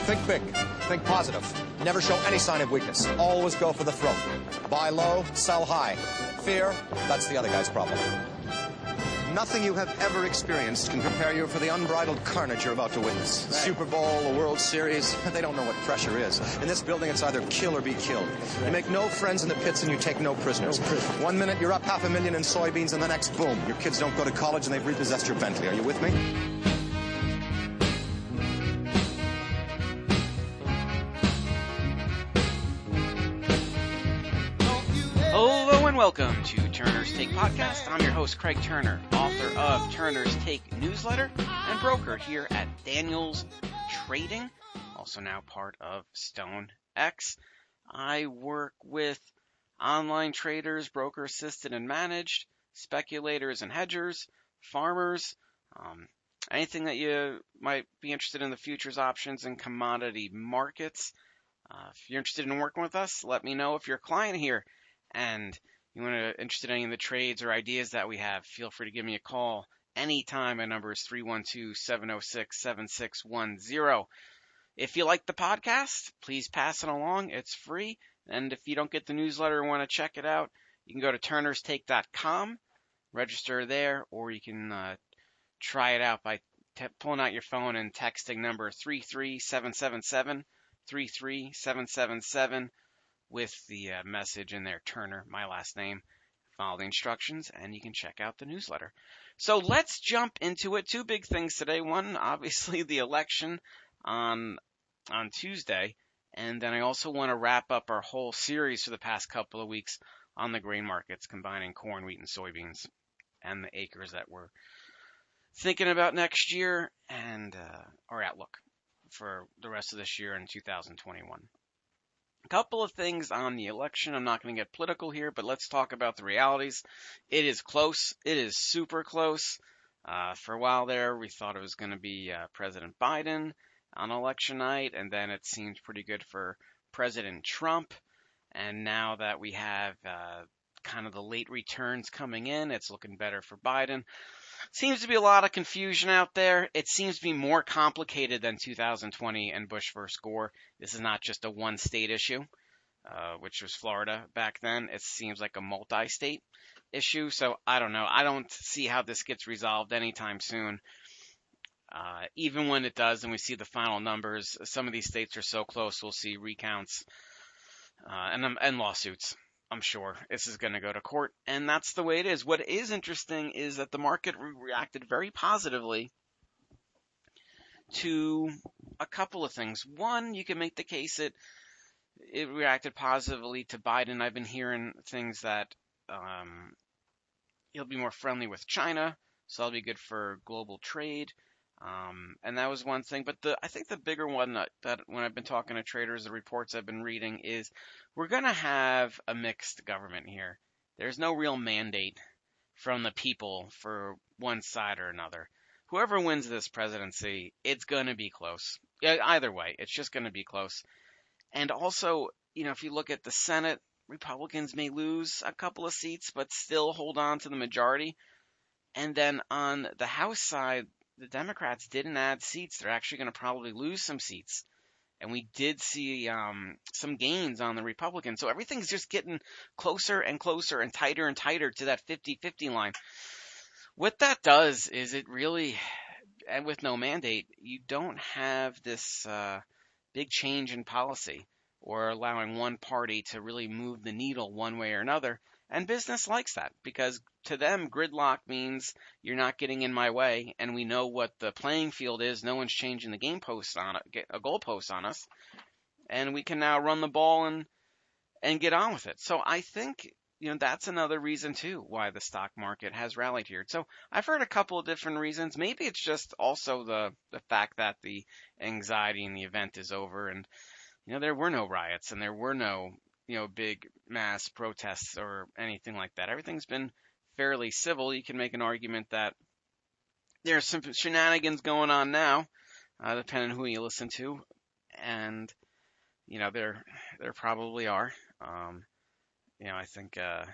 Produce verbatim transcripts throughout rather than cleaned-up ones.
Think big. Think positive. Never show any sign of weakness. Always go for the throat. Buy low, sell high. Fear, that's the other guy's problem. Nothing you have ever experienced can prepare you for the unbridled carnage you're about to witness. The Super Bowl, the World Series, they don't know what pressure is. In this building, it's either kill or be killed. You make no friends in the pits and you take no prisoners. No prisoners. One minute, you're up half a million in soybeans, and the next, boom, your kids don't go to college and they've repossessed your Bentley. Are you with me? Hello and welcome to Turner's Take Podcast. I'm your host, Craig Turner, author of Turner's Take newsletter and broker here at Daniels Trading, also now part of StoneX. I work with online traders, broker assisted and managed, speculators and hedgers, farmers, um, anything that you might be interested in the futures options and commodity markets. Uh, if you're interested in working with us, let me know if you're a client here and you want to interested in any of the trades or ideas that we have, feel free to give me a call anytime. My number is three one two, seven oh six, seven six one zero. If you like the podcast, please pass it along. It's free. And if you don't get the newsletter and want to check it out, you can go to turners take dot com, register there, or you can uh, try it out by t- pulling out your phone and texting number three three seven seven seven, three three seven seven seven. with the uh, message in there, Turner, my last name. Follow the instructions, and you can check out the newsletter. So let's jump into it. Two big things today. One, obviously, the election on on Tuesday, and then I also want to wrap up our whole series for the past couple of weeks on the grain markets, combining corn, wheat, and soybeans, and the acres that we're thinking about next year, and uh, our outlook for the rest of this year in two thousand twenty-one. A couple of things on the election. I'm not going to get political here, but let's talk about the realities. It is close. It is super close. Uh, for a while there, we thought it was going to be uh, President Biden on election night, and then it seemed pretty good for President Trump. And now that we have uh, kind of the late returns coming in, it's looking better for Biden. Seems to be a lot of confusion out there. It seems to be more complicated than two thousand twenty and Bush versus Gore. This is not just a one-state issue, uh, which was Florida back then. It seems like a multi-state issue. So I don't know. I don't see how this gets resolved anytime soon. Uh, even when it does and we see the final numbers, some of these states are so close, we'll see recounts uh, and, and lawsuits. I'm sure this is going to go to court, and that's the way it is. What is interesting is that the market re- reacted very positively to a couple of things. One, you can make the case that it reacted positively to Biden. I've been hearing things that um, he'll be more friendly with China, so that'll be good for global trade. Um, and that was one thing. But the I think the bigger one that, that when I've been talking to traders, the reports I've been reading is we're going to have a mixed government here. There's no real mandate from the people for one side or another. Whoever wins this presidency, it's going to be close. Yeah, either way, it's just going to be close. And also, you know, if you look at the Senate, Republicans may lose a couple of seats, but still hold on to the majority. And then on the House side, the Democrats didn't add seats. They're actually going to probably lose some seats. And we did see um, some gains on the Republicans. So everything's just getting closer and closer and tighter and tighter to that fifty-fifty line. What that does is it really, and with no mandate, you don't have this uh, big change in policy or allowing one party to really move the needle one way or another. And business likes that because to them, gridlock means you're not getting in my way, and we know what the playing field is. No one's changing the game post on it, a goalpost on us, and we can now run the ball and and get on with it. So I think you know that's another reason too why the stock market has rallied here. So I've heard a couple of different reasons. Maybe it's just also the the fact that the anxiety in the event is over, and you know there were no riots and there were no you know, big mass protests or anything like that. Everything's been fairly civil. You can make an argument that there's some shenanigans going on now, uh, depending on who you listen to, and you know there there probably are. Um, you know, I think uh,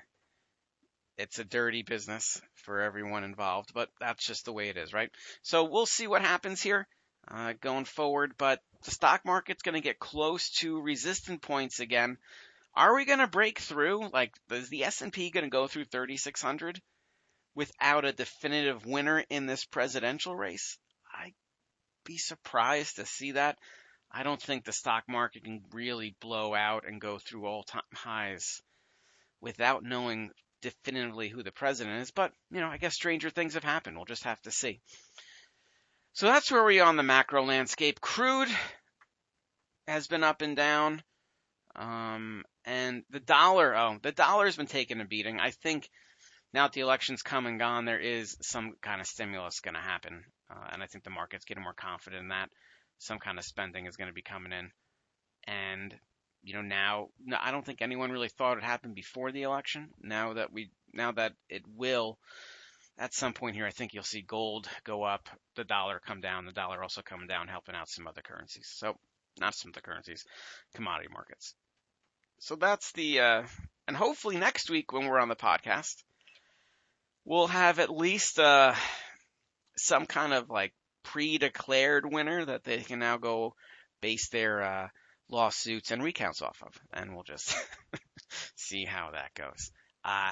it's a dirty business for everyone involved, but that's just the way it is, right? So we'll see what happens here uh, going forward, but the stock market's going to get close to resistance points again. Are we going to break through? Like, is the S and P going to go through thirty-six hundred without a definitive winner in this presidential race? I'd be surprised to see that. I don't think the stock market can really blow out and go through all-time highs without knowing definitively who the president is. But, you know, I guess stranger things have happened. We'll just have to see. So that's where we are on the macro landscape. Crude has been up and down. Um, and the dollar, oh, the dollar's been taking a beating. I think now that the election's come and gone, there is some kind of stimulus going to happen. Uh, and I think the market's getting more confident in that. Some kind of spending is going to be coming in. And, you know, now, no, I don't think anyone really thought it happened before the election. Now that we, now that it will, at some point here, I think you'll see gold go up, the dollar come down, the dollar also come down, helping out some other currencies. So, not some other currencies, commodity markets. So that's the, uh, and hopefully next week when we're on the podcast, we'll have at least, uh, some kind of like pre-declared winner that they can now go base their, uh, lawsuits and recounts off of. And we'll just see how that goes. Uh,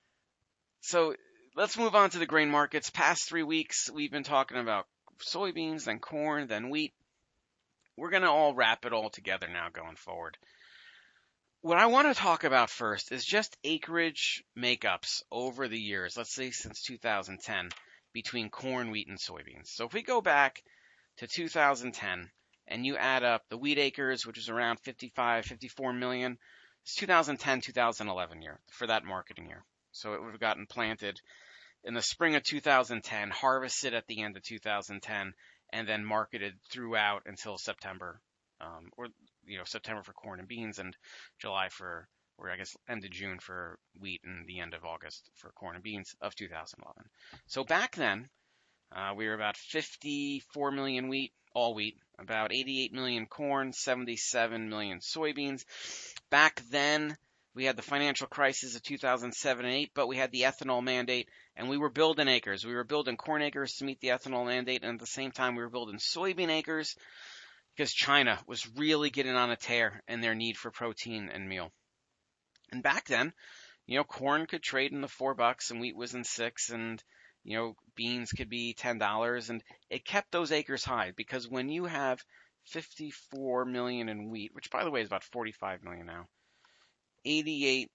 so let's move on to the grain markets. Past three weeks, we've been talking about soybeans, then corn, then wheat. We're going to all wrap it all together now going forward. What I want to talk about first is just acreage makeups over the years, let's say since two thousand ten, between corn, wheat, and soybeans. So if we go back to two thousand ten and you add up the wheat acres, which is around fifty-five, fifty-four million, it's two thousand ten, two thousand eleven year for that marketing year. So it would have gotten planted in the spring of two thousand ten, harvested at the end of two thousand ten, and then marketed throughout until September, um, or you know, September for corn and beans, and July for, or I guess end of June for wheat, and the end of August for corn and beans of two thousand eleven. So back then, uh, we were about fifty-four million wheat, all wheat, about eighty-eight million corn, seventy-seven million soybeans. Back then, we had the financial crisis of two thousand seven and eight, but we had the ethanol mandate, and we were building acres. We were building corn acres to meet the ethanol mandate, and at the same time, we were building soybean acres because China was really getting on a tear in their need for protein and meal. And back then, you know, corn could trade in the four bucks, and wheat was in six, and you know, beans could be ten dollars, and it kept those acres high because when you have fifty-four million in wheat, which by the way is about forty-five million now, eighty-eight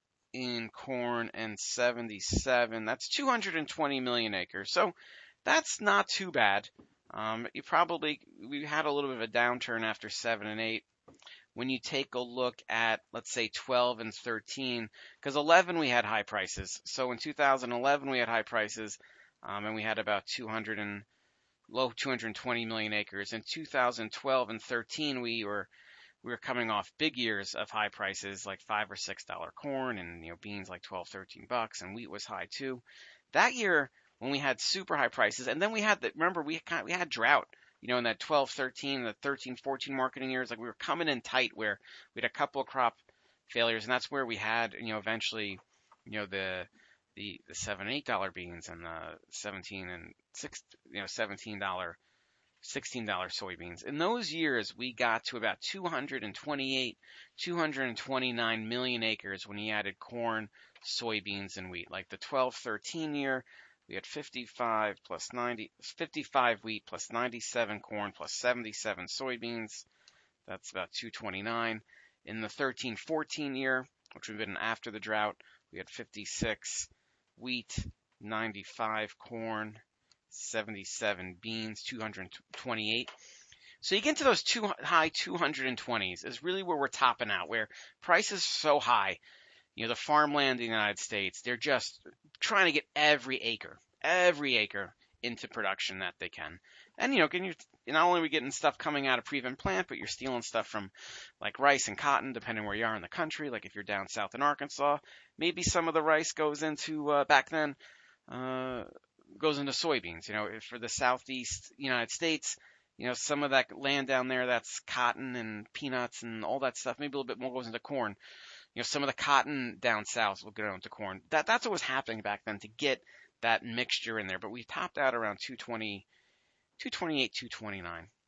in corn and seventy-seven, that's two hundred twenty million acres. So that's not too bad. Um, you probably, we had a little bit of a downturn after seven and eight. When you take a look at, let's say, twelve and thirteen, because eleven we had high prices. So in two thousand eleven we had high prices, um, and we had about two hundred and low two hundred twenty million acres. In two thousand twelve and thirteen we were we were coming off big years of high prices, like five or six dollar corn, and you know beans like twelve, thirteen bucks, and wheat was high too. That year when we had super high prices, and then we had the remember we kind of, we had drought. You know, in that twelve, thirteen, the thirteen, fourteen marketing years, like we were coming in tight where we had a couple of crop failures, and that's where we had, you know, eventually, you know, the the the seven, eight dollar beans and the seventeen and six, you know, seventeen dollar, sixteen dollar soybeans. In those years, we got to about two hundred twenty-eight, two hundred twenty-nine million acres when you added corn, soybeans, and wheat. Like the twelve, thirteen year, we had fifty-five plus ninety, fifty-five wheat plus ninety-seven corn plus seventy-seven soybeans. That's about two twenty-nine. In the thirteen, fourteen year, which would have been after the drought, we had fifty-six wheat, ninety-five corn, seventy-seven beans, two hundred twenty-eight. So you get into those two high two hundred twenties is really where we're topping out, where prices are so high. You know, the farmland in the United States, they're just trying to get every acre, every acre into production that they can. And, you know, can you, not only are we getting stuff coming out of prevent plant, but you're stealing stuff from like rice and cotton, depending where you are in the country. Like if you're down south in Arkansas, maybe some of the rice goes into, uh, back then, uh, goes into soybeans. You know, for the southeast United States, you know, some of that land down there, that's cotton and peanuts and all that stuff. Maybe a little bit more goes into corn. You know, some of the cotton down south will go into corn. That that's what was happening back then to get that mixture in there. But we topped out around two twenty, two twenty-eight, two twenty-nine.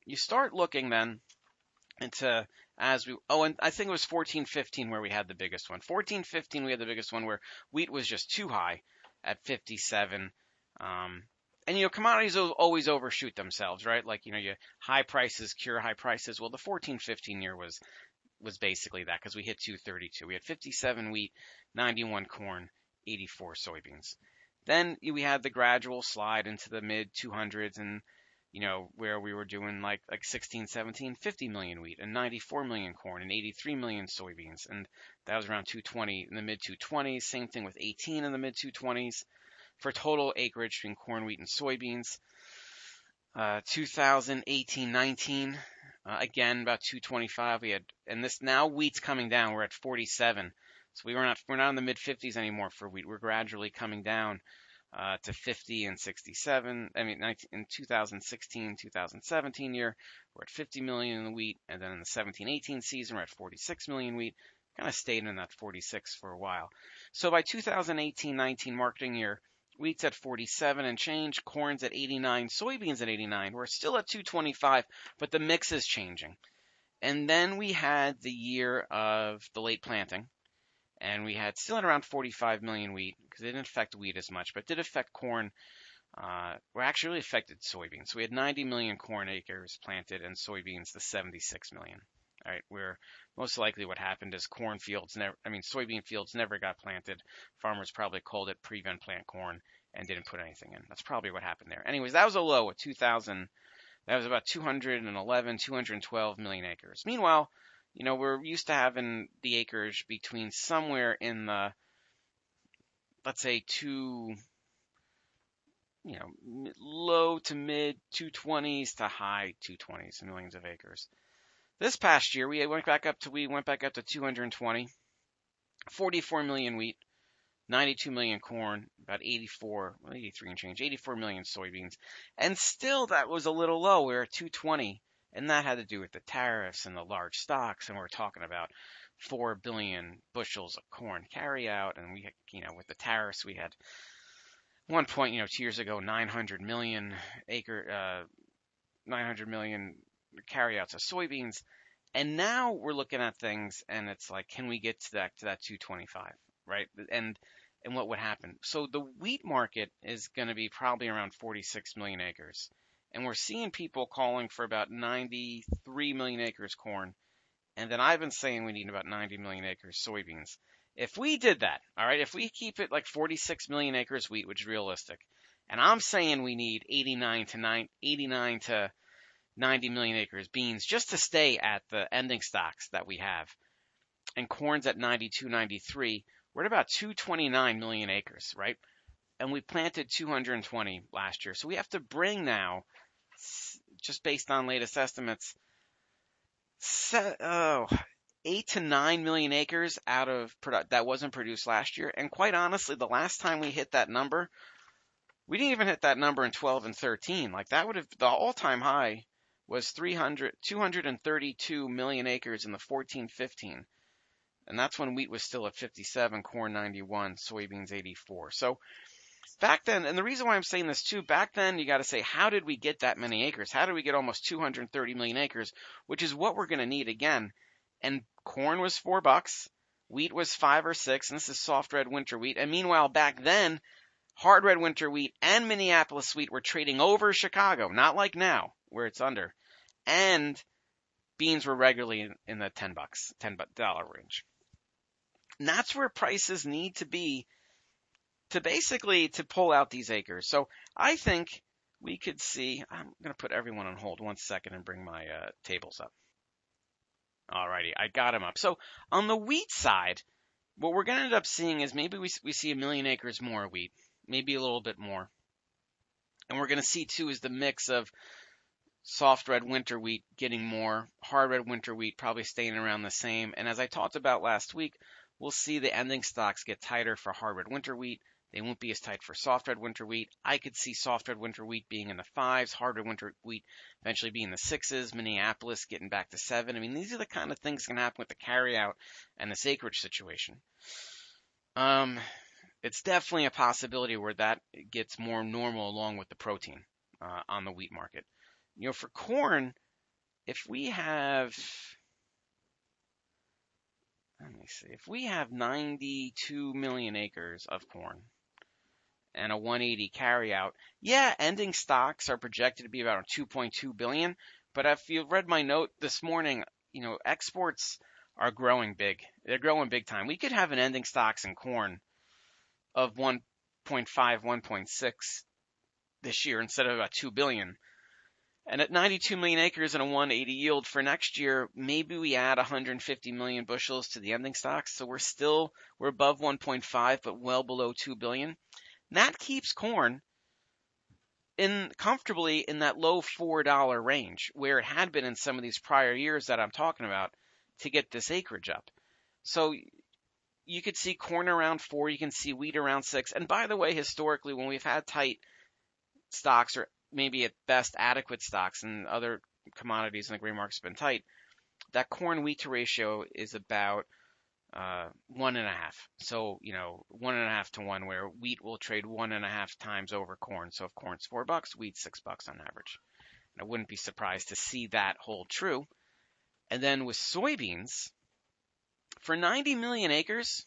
you start looking then into as we oh and I think it was fourteen fifteen where we had the biggest one. fourteen fifteen we had the biggest one where wheat was just too high at fifty-seven. Um, and you know commodities always overshoot themselves, right? Like you know you high prices cure high prices. Well, the fourteen fifteen year was was basically that because we hit two thirty-two. We had fifty-seven wheat, ninety-one corn, eighty-four soybeans. Then we had the gradual slide into the mid two hundreds and you know, where we were doing like like sixteen, seventeen, fifty million wheat and ninety-four million corn and eighty-three million soybeans. And that was around two twenty in the mid two twenties. Same thing with eighteen in the mid two twenties for total acreage between corn, wheat, and soybeans. Uh, two thousand eighteen, nineteen, uh, again about two twenty-five. We had, and this now wheat's coming down. We're at forty-seven. So we were not, we're not in the mid fifties anymore for wheat. We're gradually coming down. Uh, to fifty and sixty-seven. I mean, in two thousand sixteen, two thousand seventeen year, we're at fifty million in the wheat, and then in the seventeen eighteen season, we're at forty-six million wheat. Kind of stayed in that forty-six for a while. So by two thousand eighteen nineteen marketing year, wheat's at forty-seven and change, corn's at eighty-nine, soybeans at eighty-nine. We're still at two twenty-five, but the mix is changing. And then we had the year of the late planting. And we had still at around forty-five million wheat because it didn't affect wheat as much, but did affect corn. Uh, well, actually really affected soybeans. So we had ninety million corn acres planted and soybeans the seventy-six million. All right, where most likely what happened is corn fields never, I mean, soybean fields never got planted. Farmers probably called it prevent plant corn and didn't put anything in. That's probably what happened there. Anyways, that was a low at two thousand. That was about two hundred eleven, two hundred twelve million acres. Meanwhile, you know, we're used to having the acreage between somewhere in the, let's say, two, you know, low to mid two twenties to high two twenties millions of acres. This past year, we went back up to we went back up to two hundred twenty, forty-four million wheat, ninety-two million corn, about eighty-four, well, eighty-three and change, eighty-four million soybeans, and still that was a little low. We were at two twenty. And that had to do with the tariffs and the large stocks. And we're talking about four billion bushels of corn carry out. And we, you know, with the tariffs, we had at one point, you know, two years ago, nine hundred million acre, uh, nine hundred million carryouts of soybeans. And now we're looking at things and it's like, can we get to that, to that two twenty-five, right? And, and what would happen? So the wheat market is going to be probably around forty-six million acres. And we're seeing people calling for about ninety-three million acres corn. And then I've been saying we need about ninety million acres soybeans. If we did that, all right, if we keep it like forty-six million acres wheat, which is realistic, and I'm saying we need eighty-nine to ninety million acres beans just to stay at the ending stocks that we have, and corn's at ninety-two, ninety-three, we're at about two twenty-nine million acres, right? And we planted two hundred twenty last year. So we have to bring now, just based on latest estimates, oh, eight to nine million acres out of produ- that wasn't produced last year. And quite honestly, the last time we hit that number, we didn't even hit that number in twelve and thirteen. Like that would have, the all-time high was three hundred, two hundred thirty-two million acres in the fourteen fifteen. And that's when wheat was still at fifty-seven, corn ninety-one, soybeans eighty-four. So back then, and the reason why I'm saying this too, back then you got to say, how did we get that many acres? How did we get almost two hundred thirty million acres, which is what we're going to need again? And corn was four bucks, wheat was five or six, and this is soft red winter wheat. And meanwhile, back then, hard red winter wheat and Minneapolis wheat were trading over Chicago, not like now where it's under. And beans were regularly in the ten bucks, ten dollar range. And that's where prices need to be to basically to pull out these acres. So I think we could see, I'm going to put everyone on hold one second and bring my uh, tables up. Alrighty, I got them up. So on the wheat side, what we're going to end up seeing is maybe we, we see a million acres more wheat, maybe a little bit more. And we're going to see too is the mix of soft red winter wheat getting more, hard red winter wheat probably staying around the same. And as I talked about last week, we'll see the ending stocks get tighter for hard red winter wheat. They won't be as tight for soft red winter wheat. I could see soft red winter wheat being in the fives, hard red winter wheat eventually being in the sixes, Minneapolis getting back to seven. I mean, these are the kind of things that can happen with the carryout and this acreage situation. Um, it's definitely a possibility where that gets more normal along with the protein uh, on the wheat market. You know, for corn, if we have, let me see, if we have ninety-two million acres of corn and a one eighty carryout, yeah, ending stocks are projected to be about two point two billion. But if you've read my note this morning, you know, exports are growing big. They're growing big time. We could have an ending stocks in corn of one point five, one point six this year instead of about two billion. And at ninety-two million acres and a one eighty yield for next year, maybe we add one hundred fifty million bushels to the ending stocks. So we're still, we're above one point five, but well below two billion. And that keeps corn in comfortably in that low four dollar range where it had been in some of these prior years that I'm talking about to get this acreage up. So you could see corn around four, you can see wheat around six. And by the way, historically, when we've had tight stocks or maybe at best adequate stocks and other commodities in the grain market's been tight, that corn wheat to ratio is about uh, one and a half. So, you know, one and a half to one, where wheat will trade one and a half times over corn. So if corn's four bucks, wheat's six bucks on average. And I wouldn't be surprised to see that hold true. And then with soybeans, for ninety million acres,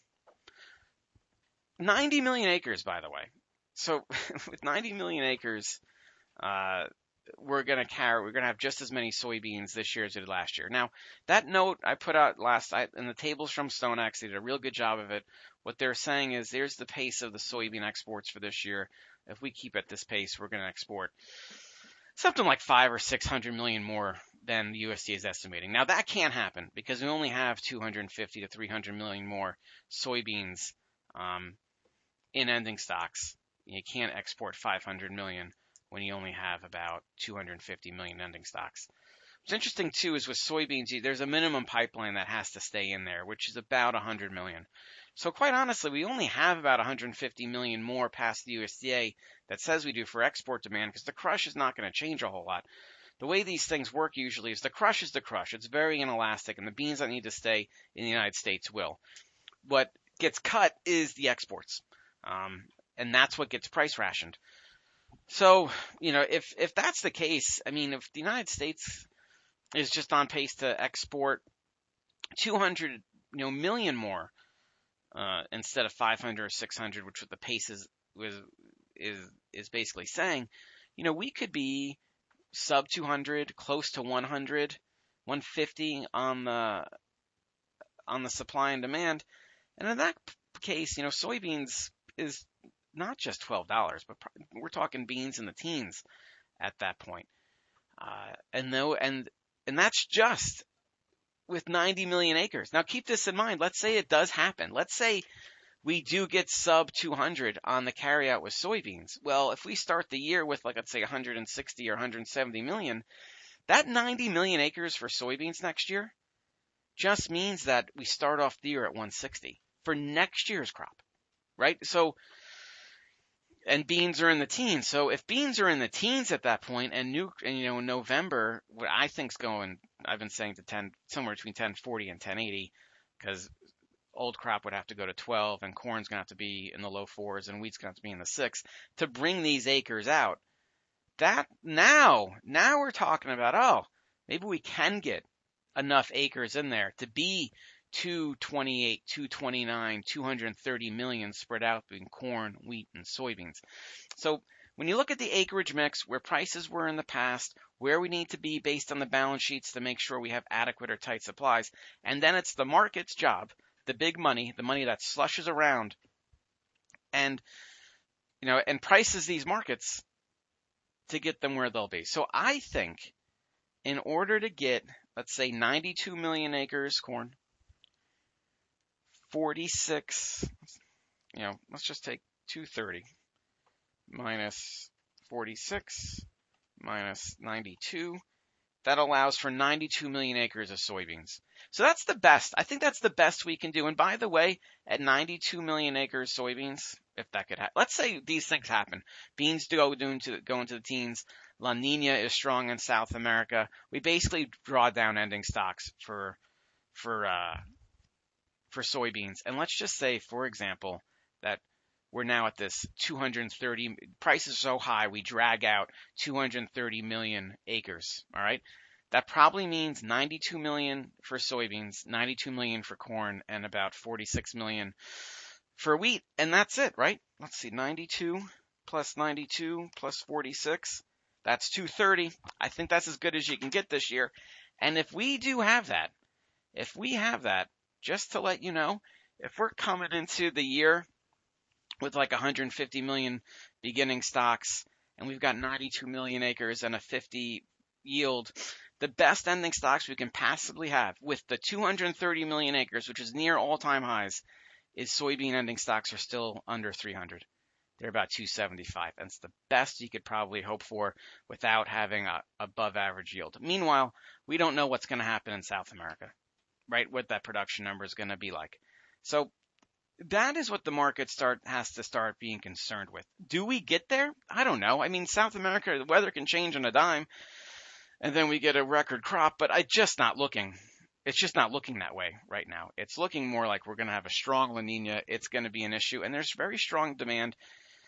ninety million acres, by the way. So with ninety million acres, uh, we're going to carry, we're going to have just as many soybeans this year as we did last year. Now, that note I put out last night in the tables from StoneX, they did a real good job of it. What they're saying is there's the pace of the soybean exports for this year. If we keep at this pace, we're going to export something like five or six hundred million more than the U S D A is estimating. Now, that can't happen because we only have two hundred fifty to three hundred million more soybeans um, in ending stocks. You can't export five hundred million when you only have about two hundred fifty million ending stocks. What's interesting too is with soybeans, there's a minimum pipeline that has to stay in there, which is about one hundred million. So quite honestly, we only have about one hundred fifty million more past the U S D A that says we do for export demand, because the crush is not going to change a whole lot. The way these things work usually is the crush is the crush. It's very inelastic, and the beans that need to stay in the United States will. What gets cut is the exports, um, and that's what gets price rationed. So, you know, if if that's the case, I mean, if the United States is just on pace to export two hundred, you know, million more uh, instead of five hundred or six hundred, which what the pace is was is is basically saying, you know, we could be sub two hundred, close to one hundred, one fifty on the on the supply and demand, and in that case, you know, soybeans is not just twelve dollars, but we're talking beans in the teens at that point. Uh, and though, and, and that's just with ninety million acres. Now keep this in mind. Let's say it does happen. Let's say we do get sub two hundred on the carryout with soybeans. Well, if we start the year with, like, let's say one hundred sixty or one hundred seventy million, that ninety million acres for soybeans next year just means that we start off the year at one hundred sixty for next year's crop, right? So, and beans are in the teens. So if beans are in the teens at that point, and new, and you know, in November, what I think's going, I've been saying to ten, somewhere between ten forty and ten eighty, because old crop would have to go to twelve, and corn's going to have to be in the low fours, and wheat's going to have to be in the six to bring these acres out. That now, now we're talking about, oh, maybe we can get enough acres in there to be two twenty-eight, two twenty-nine, two hundred thirty million spread out between corn, wheat, and soybeans. So when you look at the acreage mix, where prices were in the past, where we need to be based on the balance sheets to make sure we have adequate or tight supplies, and then it's the market's job, the big money, the money that slushes around and, you know, and prices these markets to get them where they'll be. So I think in order to get, let's say, ninety-two million acres corn, forty-six, you know, let's just take two thirty minus forty-six minus ninety-two. That allows for ninety-two million acres of soybeans. So that's the best. I think that's the best we can do. And by the way, at ninety-two million acres soybeans, if that could happen, let's say these things happen. Beans do go into, go into the teens. La Nina is strong in South America. We basically draw down ending stocks for, for, uh, for soybeans. And let's just say, for example, that we're now at this two hundred thirty, prices so high, we drag out two hundred thirty million acres. All right. That probably means ninety-two million for soybeans, ninety-two million for corn, and about forty-six million for wheat. And that's it, right? Let's see, ninety-two plus ninety-two plus forty-six. That's two hundred thirty. I think that's as good as you can get this year. And if we do have that, if we have that, just to let you know, if we're coming into the year with like one hundred fifty million beginning stocks and we've got ninety-two million acres and a fifty yield, the best ending stocks we can possibly have with the two hundred thirty million acres, which is near all-time highs, is soybean ending stocks are still under three hundred. They're about two seventy-five. And it's the best you could probably hope for without having a above average yield. Meanwhile, we don't know what's going to happen in South America, right? What that production number is going to be like. So that is what the market start has to start being concerned with. Do we get there? I don't know. I mean, South America, the weather can change on a dime, and then we get a record crop, but I just not looking. It's just not looking that way right now. It's looking more like we're going to have a strong La Nina. It's going to be an issue, and there's very strong demand.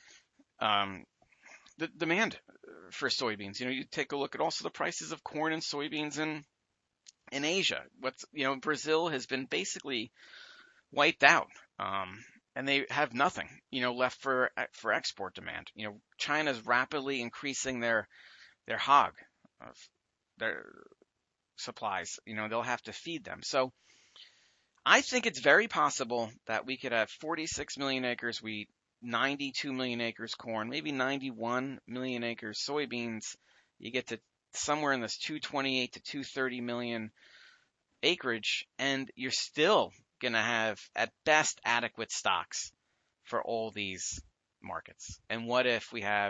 Um, the demand for soybeans. You know, you take a look at also the prices of corn and soybeans in in Asia. What's you know, Brazil has been basically wiped out, um, and they have nothing, you know, left for for export demand. You know, China's rapidly increasing their their hog, uh, their supplies. You know, they'll have to feed them. So I think it's very possible that we could have forty-six million acres wheat, ninety-two million acres corn, maybe ninety-one million acres soybeans. You get to somewhere in this two twenty-eight to two thirty million acreage, and you're still going to have at best adequate stocks for all these markets. And what if we have,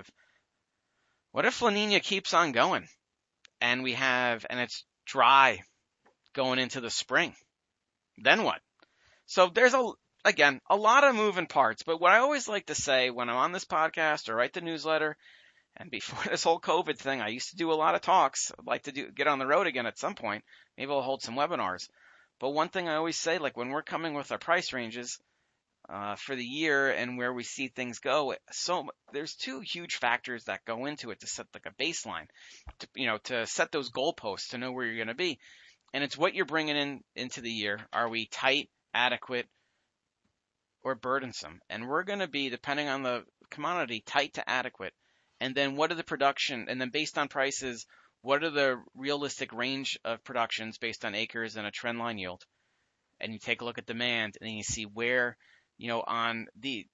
what if La Nina keeps on going and we have, and it's dry going into the spring? Then what? So there's a, again, a lot of moving parts, but what I always like to say when I'm on this podcast or write the newsletter, and before this whole COVID thing, I used to do a lot of talks. I'd like to do, get on the road again at some point. Maybe I'll hold some webinars. But one thing I always say, like when we're coming with our price ranges uh, for the year and where we see things go, so there's two huge factors that go into it to set like a baseline, to, you know, to set those goalposts to know where you're going to be. And it's what you're bringing in into the year. Are we tight, adequate, or burdensome? And we're going to be, depending on the commodity, tight to adequate. And then what are the production? And then based on prices, what are the realistic range of productions based on acres and a trend line yield? And you take a look at demand, and then you see where, you know, on the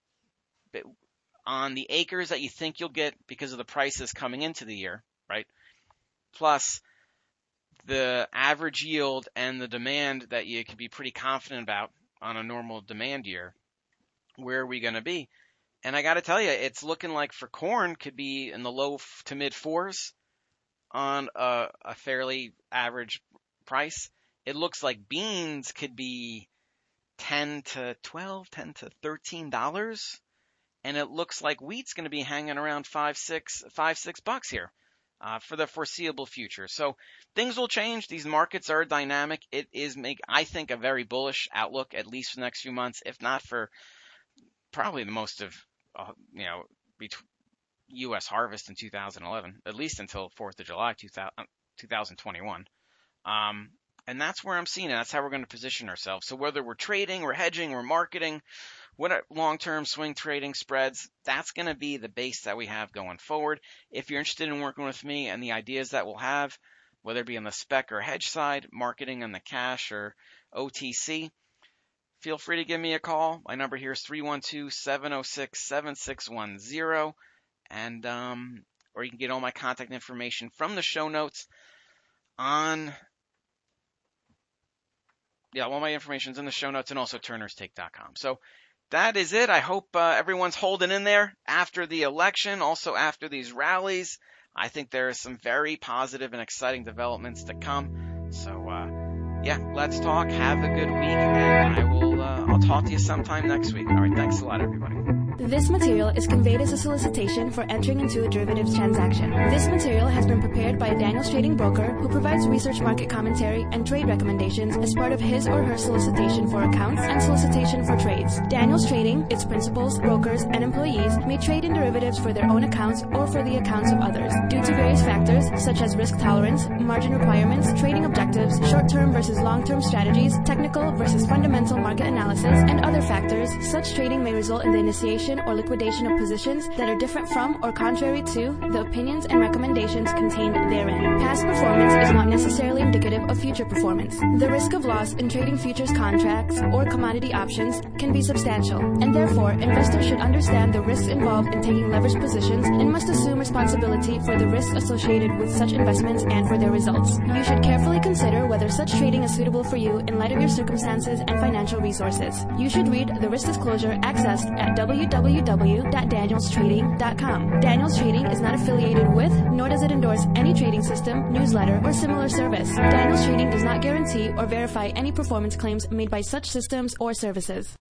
on the acres that you think you'll get because of the prices coming into the year, right? Plus the average yield and the demand that you can be pretty confident about on a normal demand year. Where are we going to be? And I got to tell you, it's looking like for corn could be in the low to mid fours on a, a fairly average price. It looks like beans could be ten to twelve, ten to thirteen dollars, and it looks like wheat's going to be hanging around five, six, five, six bucks here uh, for the foreseeable future. So things will change. These markets are dynamic. It is make I think a very bullish outlook, at least for the next few months, if not for probably the most of uh, you know between U S harvest in two thousand eleven, at least until fourth of July, two thousand twenty-one. Um, and that's where I'm seeing it. That's how we're going to position ourselves. So whether we're trading, we're hedging, we're marketing, what are long-term swing trading spreads, that's going to be the base that we have going forward. If you're interested in working with me and the ideas that we'll have, whether it be on the spec or hedge side, marketing on the cash or O T C, feel free to give me a call. My number here is three one two, seven oh six, seven six one zero. And, um, or you can get all my contact information from the show notes on, yeah, all my information's in the show notes and also turners take dot com. So that is it. I hope uh, everyone's holding in there after the election, also after these rallies. I think there are some very positive and exciting developments to come. So, uh, yeah, let's talk. Have a good week, and I will, uh, I'll talk to you sometime next week. All right, thanks a lot, everybody. This material is conveyed as a solicitation for entering into a derivatives transaction. This material has been prepared by a Daniels Trading broker who provides research, market commentary, and trade recommendations as part of his or her solicitation for accounts and solicitation for trades. Daniels Trading, its principals, brokers, and employees may trade in derivatives for their own accounts or for the accounts of others. Due to various factors, such as risk tolerance, margin requirements, trading objectives, short-term versus long-term strategies, technical versus fundamental market analysis, and other factors, such trading may result in the initiation or liquidation of positions that are different from or contrary to the opinions and recommendations contained therein. Past performance is not necessarily indicative of future performance. The risk of loss in trading futures contracts or commodity options can be substantial, and therefore investors should understand the risks involved in taking leveraged positions and must assume responsibility for the risks associated with such investments and for their results. You should carefully consider whether such trading is suitable for you in light of your circumstances and financial resources. You should read the risk disclosure accessed at w w w dot daniels trading dot com. Daniels Trading is not affiliated with, nor does it endorse any trading system, newsletter, or similar service. Daniels Trading does not guarantee or verify any performance claims made by such systems or services.